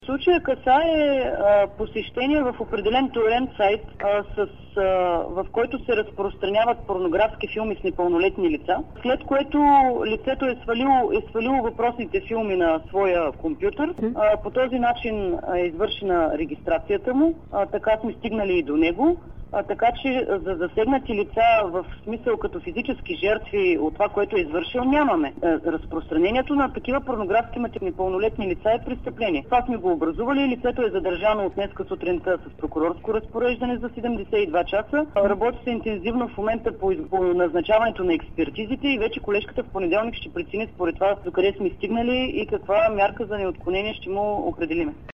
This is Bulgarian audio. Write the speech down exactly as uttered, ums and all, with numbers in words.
Случая касае а, посещение в определен торент сайт, а, с, а, в който се разпространяват порнографски филми с непълнолетни лица, след което лицето е свалило, е свалило въпросните филми на своя компютър. А, по този начин е извършена регистрацията му, а, така сме стигнали и до него. А, така че за засегнати лица в смисъл като физически жертви от това, което е извършил, нямаме. Разпространението на такива порнографски материали непълнолетни лица е престъпление. Това сме го образували. Лицето е задържано от днеска сутринта с прокурорско разпореждане за седемдесет и два часа. Работи се интензивно в момента по, по назначаването на експертизите и вече колежката в понеделник ще прецени според това докъде сме стигнали и каква мярка за неотклонение ще му определиме.